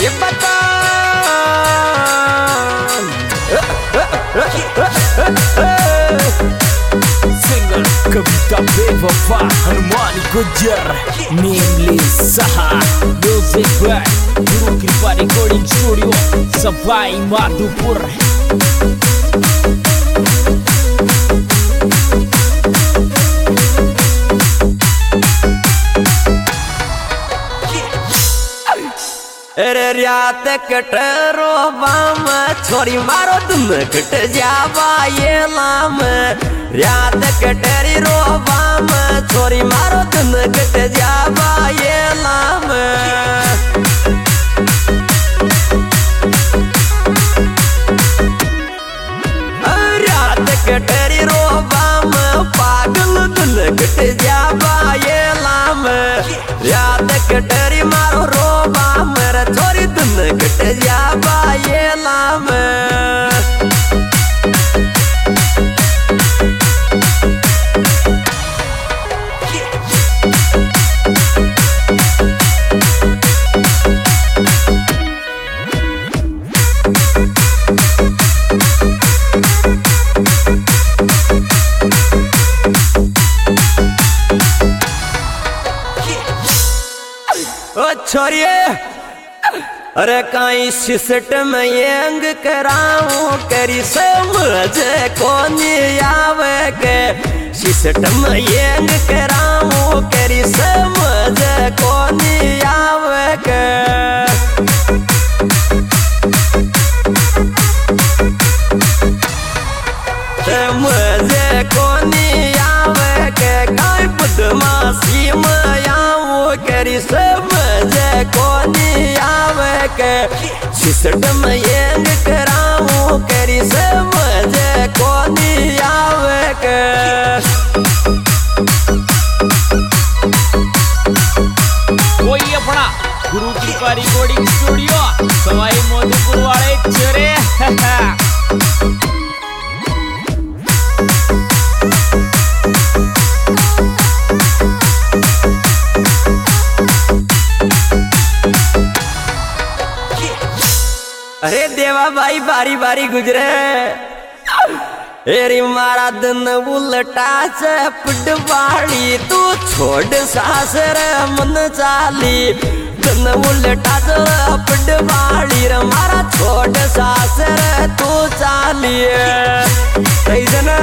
ये बता सिंगर कविता बेवफा हनुमान गुज्जर नेमलेस सहा music by Guru Kripa recording studio सफाई माधोपुर। अरे रात कटरो बाम छोरी मारो तुम कट जावा ये लाम रात कटरी रो बाम छोरी मारो तुम कट जावा ये लाम रात कटरी रो बाम पागल तुम कट जावा ये लाम रात कटरी मारो रो बाम छोरी तुम कट जावा ये लाम ओ छोरिए अरे काई सिस्टम यंग कराऊं करी समझ कोनी आवे के सिस्टम यंग कराऊं करी समझ कोनी आवे के समझ कोनी आवे के काई बदमाशी में आऊं करी समझ कोनी आवे के सिस्टम यंग कराऊं करी समझ कोनी आवे के कोई अपना गुरु कृपा रिकॉर्डिंग स्टूडियो सवाई माधोपुर वाले चरे। अरे देवा भाई बारी बारी गुजरे एरी मारा दिन उल्टा से पटवाड़ी तू छोड़ सासर मन चाली दिन उल्टा से पटवाड़ी रे मारा छोड़ सासर तू चाली ऐसा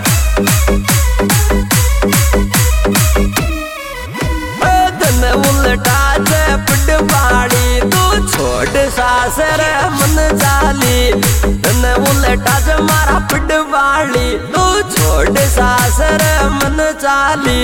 दिन उल्टा से पटवाड़ी तू छोड़ सासर मन चाली दिन उल्टा से मारा पटवाड़ी तू छोड़ सासर मन चाली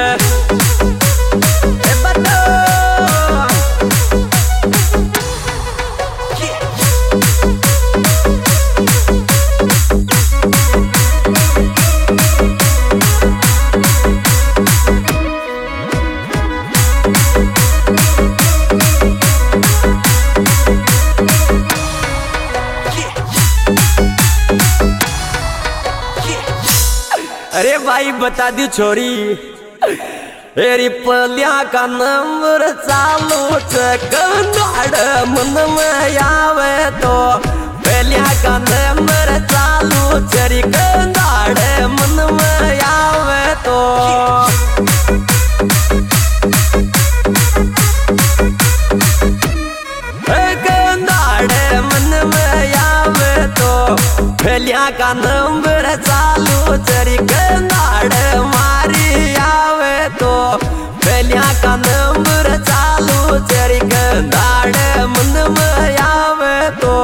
अरे भाई बता दी छोरी एरी पलिया का नंबर चालू चकनाड़ मन में आवे तो पलिया का नंबर चालू चरी कनाड़ मन में आवे तो कनाड़ मन में आवे तो पलिया का नंबर चालू चरी कनाड़ मारी आवे तो पलिया का नंबर चालू चरी कनाड़ मन में आवे तो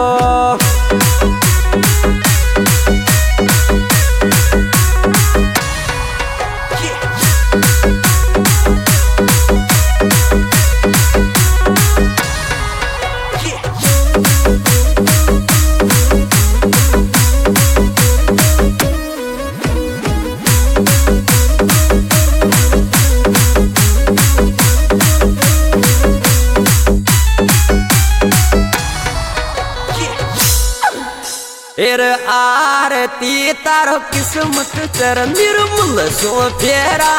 एर आरती तारो किस्मत चर निर्मल सो फेरा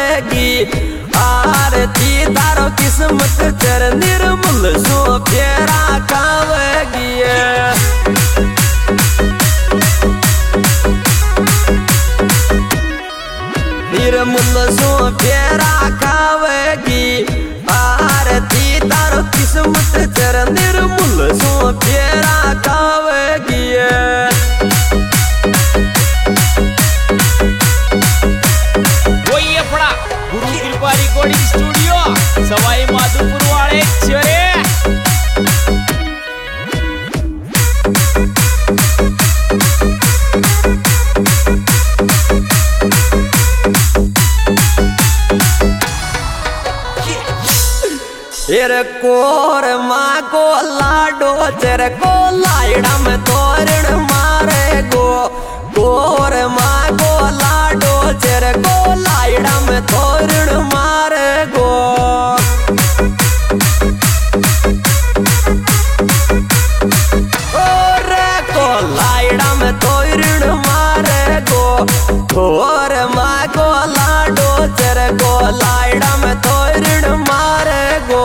खावेगी आरती तारो किस्मत चर निर्मल सो फेरा वाले छोरे। कोर माँ को लाडो तेरे को लाइडा में तोरण मारे गो। कोर माँ को लाडो तेरे को लाइडा में तोरण मारे गो। को लाइडा में तोरण मारे गो। कोर माँ को लाडो तेरे को लाइडा में तोरण मारे गो।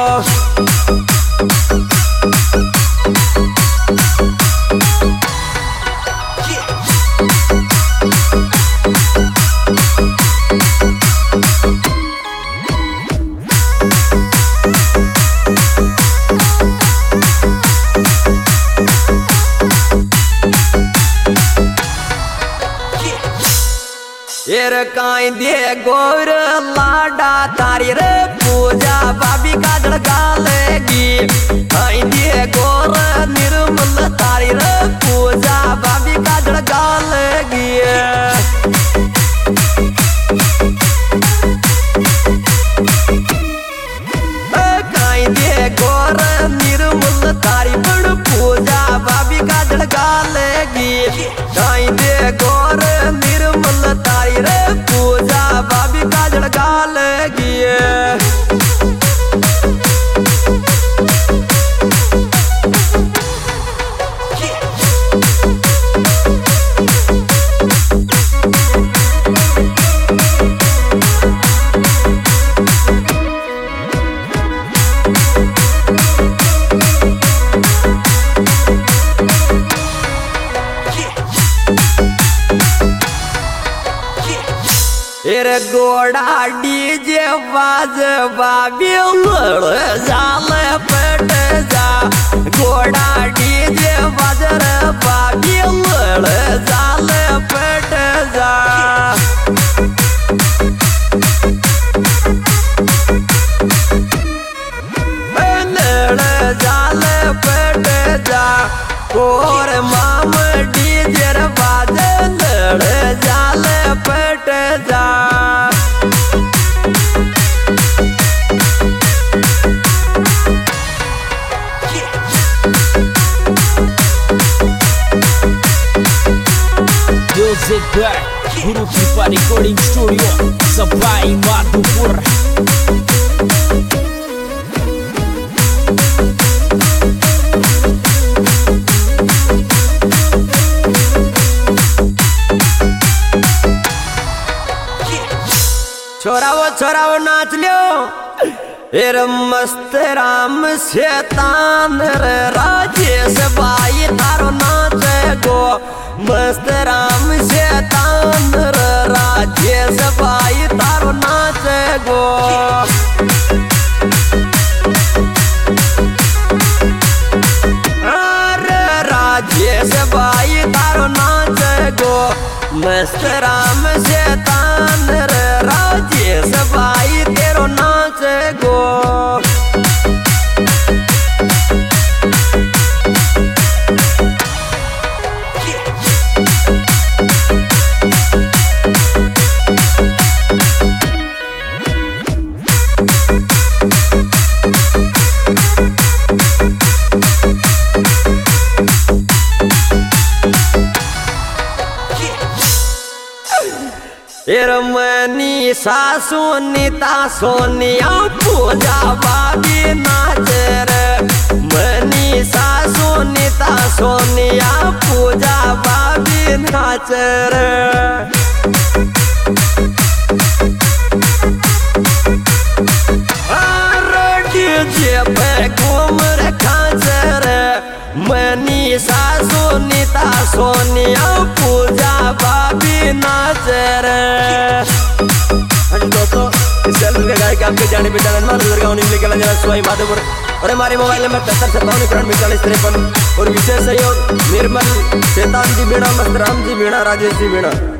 काई दे गोर लाडा तारी रे पूजा बाबी काजल गालेगी। काई दे गोर निर्मल तारी रे पूजा बाबी काजल गालेगी। काई दे गोर निर्मल तारी बड़ पूजा बाबी काजल गालेगी। काई दे गोर निर्मल तारी रे पूजा बाबी काजल गालेगी। गोड़ा डीजे बाज बाबी लड़ जाले पट जा। गोड़ा डीजे बाजर बाबी लड़ जाले पट जा। लड़ जाले पट जा। कोर माम डीजे बाज लड़ जाले पट जा। Guru Kripa Recording Studio Sebai Madupur। छोरावो नाच लियो। एर मस्त राम शैतान रे राजेश बाई तारो नाचे गो। मस्त राम शैतान रे राजेश बाई तारो नाचे गो। अरे राजेश बाई तारो नाचे गो। मस्त राम शैतान रे राजेश बाई तेरो नाचे गो। मनी सासु नीता सोनिया पूजा बाबी नाच रे। मनी सासु नीता सोनिया पूजा बाबी नाच रे। डीजे पे घूम रे खाच रे। मनी सासु नीता सोनिया पूजा बाबी नाच रे। दोस्तों इस चैनल का गायक आपके जाने पहचाने माधोपुर और हमारे मोबाइल नंबर 7557 और विशेष सहयोग निर्मल शैतान जी बीणा, मस्त राम जी बीणा, राजेश जी बीणा।